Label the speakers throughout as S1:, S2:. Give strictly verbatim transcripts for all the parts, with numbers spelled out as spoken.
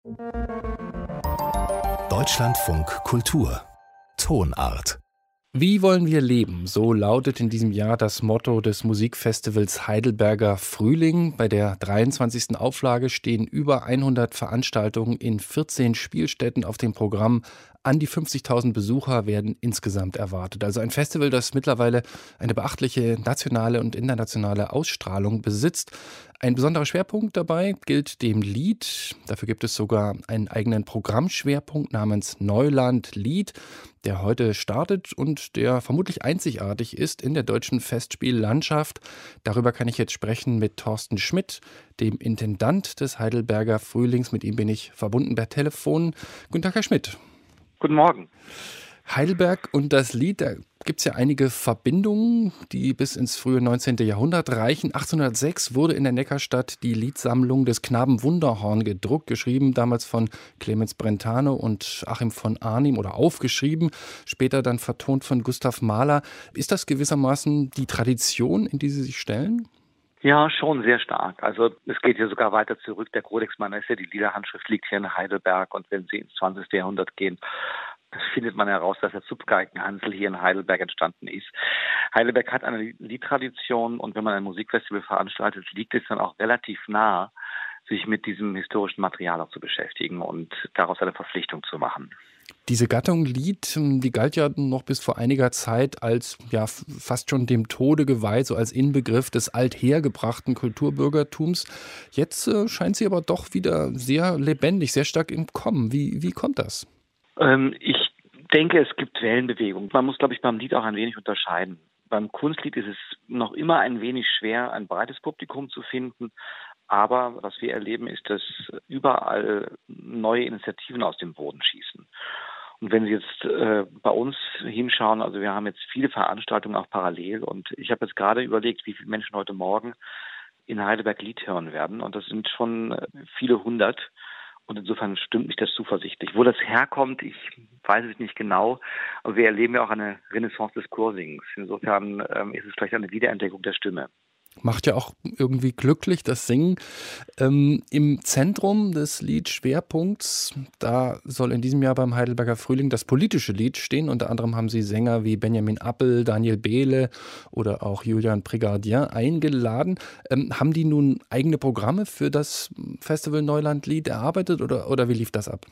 S1: Deutschlandfunk Kultur Tonart.
S2: Wie wollen wir leben? So lautet in diesem Jahr das Motto des Musikfestivals Heidelberger Frühling. Bei der dreiundzwanzigsten Auflage stehen über hundert Veranstaltungen in vierzehn Spielstätten auf dem Programm. An die fünfzigtausend Besucher werden insgesamt erwartet. Also ein Festival, das mittlerweile eine beachtliche nationale und internationale Ausstrahlung besitzt. Ein besonderer Schwerpunkt dabei gilt dem Lied. Dafür gibt es sogar einen eigenen Programmschwerpunkt namens Neuland Lied, der heute startet und der vermutlich einzigartig ist in der deutschen Festspiellandschaft. Darüber kann ich jetzt sprechen mit Thorsten Schmidt, dem Intendant des Heidelberger Frühlings. Mit ihm bin ich verbunden per Telefon. Guten Tag, Herr Schmidt.
S3: Guten Morgen.
S2: Heidelberg und das Lied, da gibt es ja einige Verbindungen, die bis ins frühe neunzehnte. Jahrhundert reichen. achtzehnhundertsechs wurde in der Neckarstadt die Liedsammlung des Knaben Wunderhorn gedruckt, geschrieben damals von Clemens Brentano und Achim von Arnim oder aufgeschrieben, später dann vertont von Gustav Mahler. Ist das gewissermaßen die Tradition, in die Sie sich stellen?
S3: Ja, schon sehr stark. Also es geht hier sogar weiter zurück. Der Codex Manesse, die Liederhandschrift, liegt hier in Heidelberg. Und wenn Sie ins zwanzigste. Jahrhundert gehen, findet man heraus, dass der Zupfgeigenhansel hier in Heidelberg entstanden ist. Heidelberg hat eine Liedtradition und wenn man ein Musikfestival veranstaltet, liegt es dann auch relativ nah, sich mit diesem historischen Material auch zu beschäftigen und daraus eine Verpflichtung zu machen.
S2: Diese Gattung Lied, die galt ja noch bis vor einiger Zeit als ja fast schon dem Tode geweiht, so als Inbegriff des althergebrachten Kulturbürgertums. Jetzt äh, scheint sie aber doch wieder sehr lebendig, sehr stark im Kommen. Wie, wie kommt das?
S3: Ähm, ich denke, es gibt Wellenbewegungen. Man muss, glaube ich, beim Lied auch ein wenig unterscheiden. Beim Kunstlied ist es noch immer ein wenig schwer, ein breites Publikum zu finden. Aber was wir erleben, ist, dass überall neue Initiativen aus dem Boden schießen. Und wenn Sie jetzt äh, bei uns hinschauen, also wir haben jetzt viele Veranstaltungen auch parallel und ich habe jetzt gerade überlegt, wie viele Menschen heute Morgen in Heidelberg Lied hören werden und das sind schon viele hundert und insofern stimmt mich das zuversichtlich. Wo das herkommt, ich weiß es nicht genau, aber wir erleben ja auch eine Renaissance des Chorsingens. Insofern ähm, ist es vielleicht eine Wiederentdeckung der Stimme.
S2: Macht ja auch irgendwie glücklich, das Singen. Ähm, Im Zentrum des Liedschwerpunkts, da soll in diesem Jahr beim Heidelberger Frühling das politische Lied stehen. Unter anderem haben sie Sänger wie Benjamin Appel, Daniel Behle oder auch Julian Prégardien eingeladen. Ähm, haben die nun eigene Programme für das Festival Neuland Lied erarbeitet oder, oder wie lief das ab?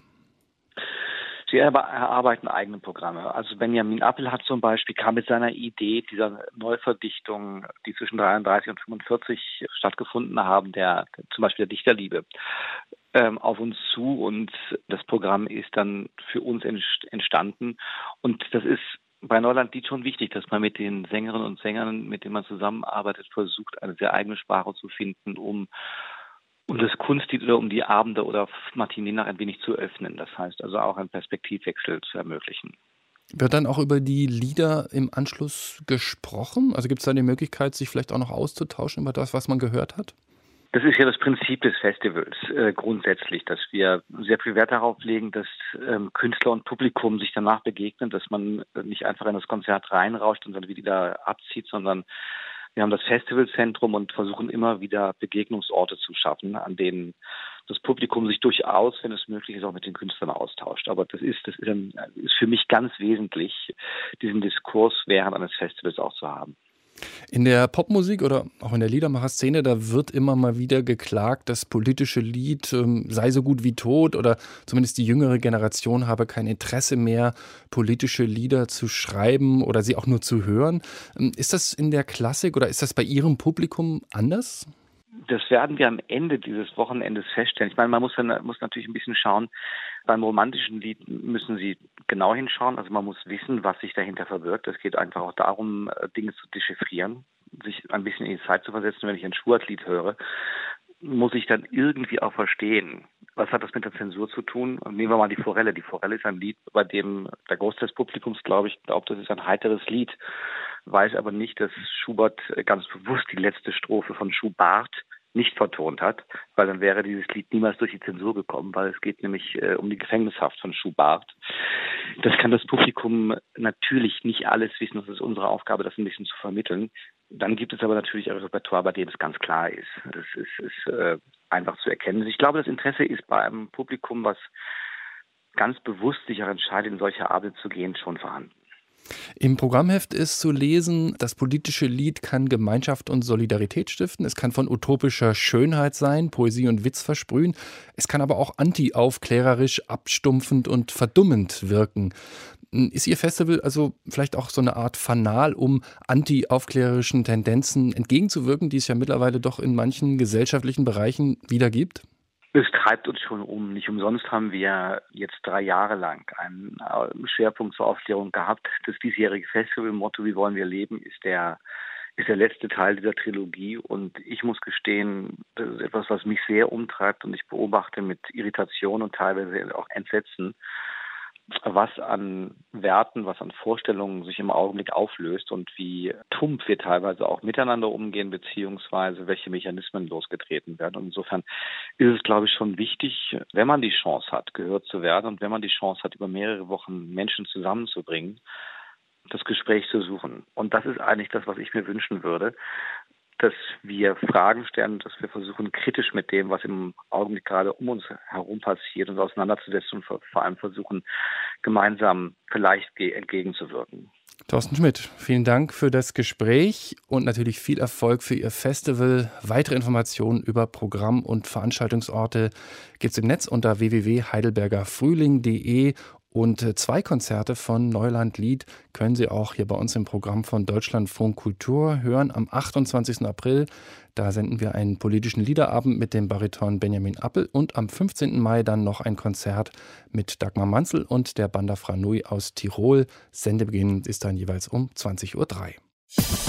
S3: Sie erarbeiten eigene Programme. Also Benjamin Appel hat zum Beispiel, kam mit seiner Idee dieser Neuverdichtung, die zwischen dreiunddreißig und fünfundvierzig stattgefunden haben, der zum Beispiel der Dichterliebe, ähm, auf uns zu und das Programm ist dann für uns entstanden. Und das ist bei Neuland Lied schon wichtig, dass man mit den Sängerinnen und Sängern, mit denen man zusammenarbeitet, versucht, eine sehr eigene Sprache zu finden, um um das Kunstlied oder um die Abende oder Matinee noch ein wenig zu öffnen. Das heißt also auch einen Perspektivwechsel zu ermöglichen.
S2: Wird dann auch über die Lieder im Anschluss gesprochen? Also gibt es da die Möglichkeit, sich vielleicht auch noch auszutauschen über das, was man gehört hat?
S3: Das ist ja das Prinzip des Festivals äh, grundsätzlich, dass wir sehr viel Wert darauf legen, dass ähm, Künstler und Publikum sich danach begegnen, dass man äh, nicht einfach in das Konzert reinrauscht und dann wieder abzieht, sondern wir haben das Festivalzentrum und versuchen immer wieder Begegnungsorte zu schaffen, an denen das Publikum sich durchaus, wenn es möglich ist, auch mit den Künstlern austauscht. Aber das ist, das ist, ein, ist für mich ganz wesentlich, diesen Diskurs während eines Festivals auch zu haben.
S2: In der Popmusik oder auch in der Liedermacherszene, da wird immer mal wieder geklagt, das politische Lied ähm, sei so gut wie tot oder zumindest die jüngere Generation habe kein Interesse mehr, politische Lieder zu schreiben oder sie auch nur zu hören. Ähm, ist das in der Klassik oder ist das bei Ihrem Publikum anders?
S3: Das werden wir am Ende dieses Wochenendes feststellen. Ich meine, man muss, dann, muss natürlich ein bisschen schauen. Beim romantischen Lied müssen Sie genau hinschauen. Also man muss wissen, was sich dahinter verbirgt. Es geht einfach auch darum, Dinge zu dechiffrieren, sich ein bisschen in die Zeit zu versetzen. Wenn ich ein Schubert-Lied höre, muss ich dann irgendwie auch verstehen, was hat das mit der Zensur zu tun? Nehmen wir mal die Forelle. Die Forelle ist ein Lied, bei dem der Großteil des Publikums, glaube ich, glaubt, das ist ein heiteres Lied, weiß aber nicht, dass Schubert ganz bewusst die letzte Strophe von Schubart nicht vertont hat, weil dann wäre dieses Lied niemals durch die Zensur gekommen, weil es geht nämlich äh, um die Gefängnishaft von Schubert. Das kann das Publikum natürlich nicht alles wissen. Das ist unsere Aufgabe, das ein bisschen zu vermitteln. Dann gibt es aber natürlich ein Repertoire, bei dem es ganz klar ist. Das ist, ist äh, einfach zu erkennen. Ich glaube, das Interesse ist bei einem Publikum, was ganz bewusst sich auch entscheidet, in solche Abende zu gehen, schon vorhanden.
S2: Im Programmheft ist zu lesen, das politische Lied kann Gemeinschaft und Solidarität stiften. Es kann von utopischer Schönheit sein, Poesie und Witz versprühen. Es kann aber auch anti-aufklärerisch, abstumpfend und verdummend wirken. Ist Ihr Festival also vielleicht auch so eine Art Fanal, um anti-aufklärerischen Tendenzen entgegenzuwirken, die es ja mittlerweile doch in manchen gesellschaftlichen Bereichen wieder gibt?
S3: Es treibt uns schon um. Nicht umsonst haben wir jetzt drei Jahre lang einen Schwerpunkt zur Aufklärung gehabt. Das diesjährige Festivalmotto "Wie wollen wir leben" ist der, ist der letzte Teil dieser Trilogie. Und ich muss gestehen, das ist etwas, was mich sehr umtreibt und ich beobachte mit Irritation und teilweise auch Entsetzen, was an Werten, was an Vorstellungen sich im Augenblick auflöst und wie tump wir teilweise auch miteinander umgehen, beziehungsweise welche Mechanismen losgetreten werden. Und insofern ist es, glaube ich, schon wichtig, wenn man die Chance hat, gehört zu werden und wenn man die Chance hat, über mehrere Wochen Menschen zusammenzubringen, das Gespräch zu suchen. Und das ist eigentlich das, was ich mir wünschen würde, dass wir Fragen stellen, dass wir versuchen, kritisch mit dem, was im Augenblick gerade um uns herum passiert, uns auseinanderzusetzen und vor allem versuchen, gemeinsam vielleicht entgegenzuwirken.
S2: Thorsten Schmidt, vielen Dank für das Gespräch und natürlich viel Erfolg für Ihr Festival. Weitere Informationen über Programm und Veranstaltungsorte gibt es im Netz unter w w w punkt heidelberger frühling punkt de. Und zwei Konzerte von Neuland Lied können Sie auch hier bei uns im Programm von Deutschlandfunk Kultur hören. Am achtundzwanzigsten April, da senden wir einen politischen Liederabend mit dem Bariton Benjamin Appel und am fünfzehnten Mai dann noch ein Konzert mit Dagmar Manzel und der Banda Franui aus Tirol. Sendebeginn ist dann jeweils um zwanzig Uhr drei.